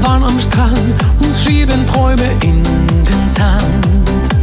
waren am Strand und schrieben Träume in den Sand.